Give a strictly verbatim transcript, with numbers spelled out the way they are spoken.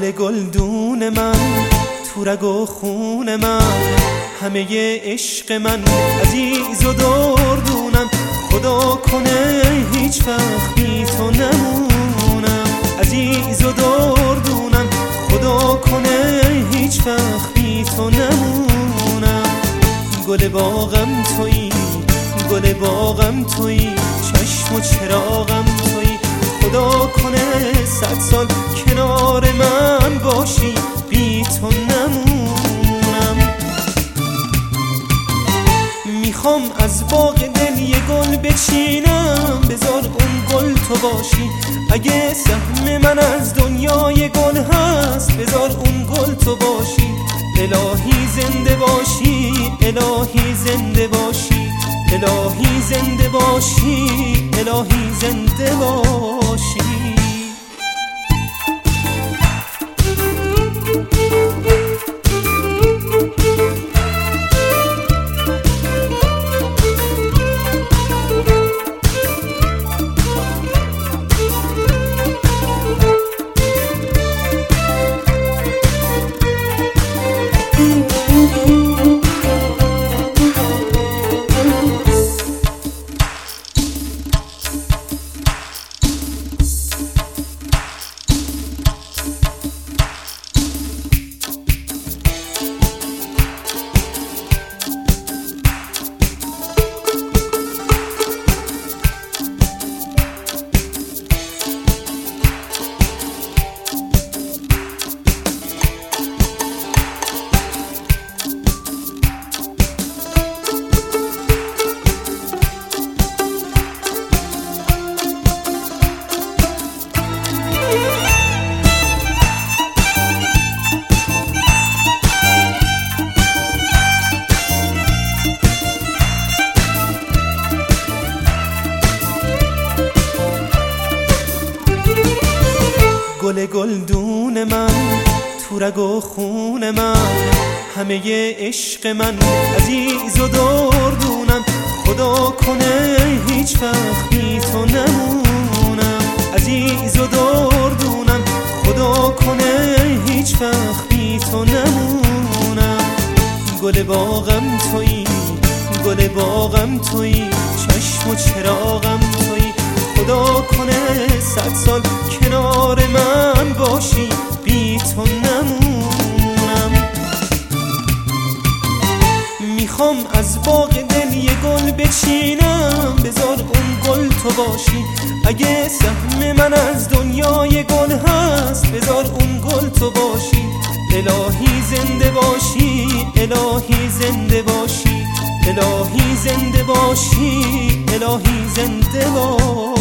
گل گلدون من، تو رگ و خون من، همه عشق من عزیز و دردونم. خدا کنه هیچ وقت بی تو نمونم، عزیز و دردونم. خدا کنه هیچ وقت بی تو نمونم. گل باغم تویی، گل باغم تویی، چشم و چراغم تویی. خدا کنه صد سال کنار من باشی، بی تو نمونم. میخوام از باغ دل یه گل بچینم، بذار اون گل تو باشی. اگه سهم من از دنیای گل هست، بذار اون گل تو باشی. الهی زنده باشی، الهی زنده باشی، الهی زنده باشی، الهی زنده باشی. گل گلدون من، تو رگ و خون من، همه عشق من عزیز و دردونم. خدا کنه هیچ وقت بی تو نمونم، عزیز و دردونم. خدا کنه هیچ وقت بی تو نمونم. گل باغم تویی، گل باغم تویی، چشم و چراغم تویی. خدا کنه صد سال کنار من باشی، بی تو نمونم. میخوام از باغ دل یه گل بچینم، بذار اون گل تو باشی. اگه سهم من از دنیای گل هست، بذار اون گل تو باشی. الهی زنده باشی، الهی زنده باشی، الهی زنده باشی، الهی زنده باشی.